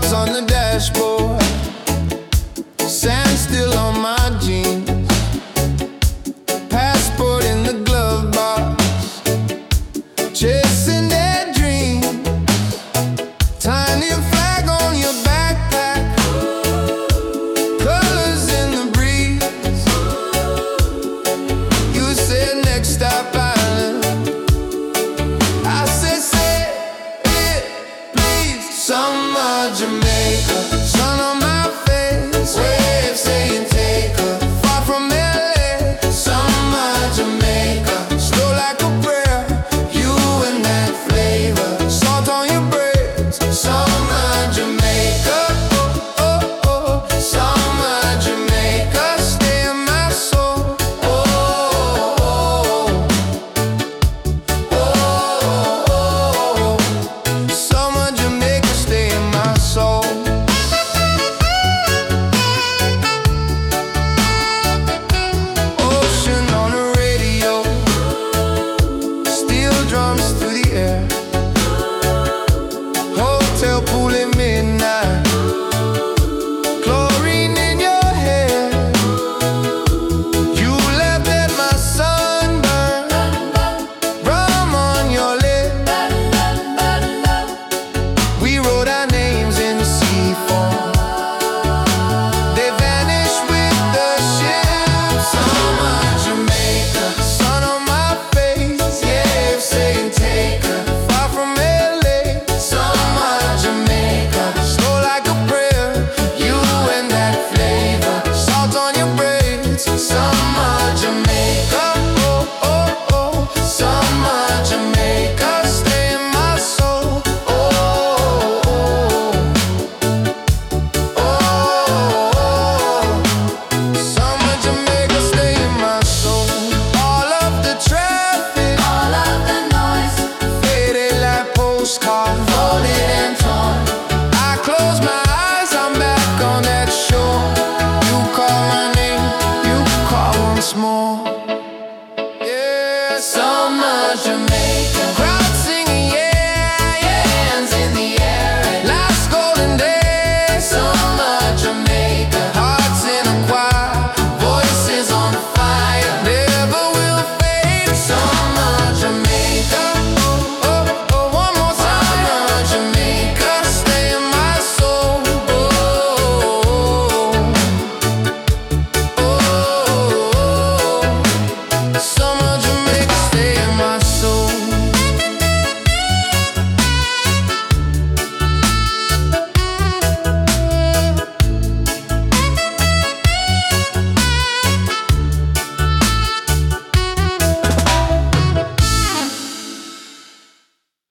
marks on the dashboard, sand still on my jeans, passport in the glove box, chasing their dreams, tiny flag on your backpack, colors in the breeze. You said next stop island, I said say it please. Summer Jamaica, sun on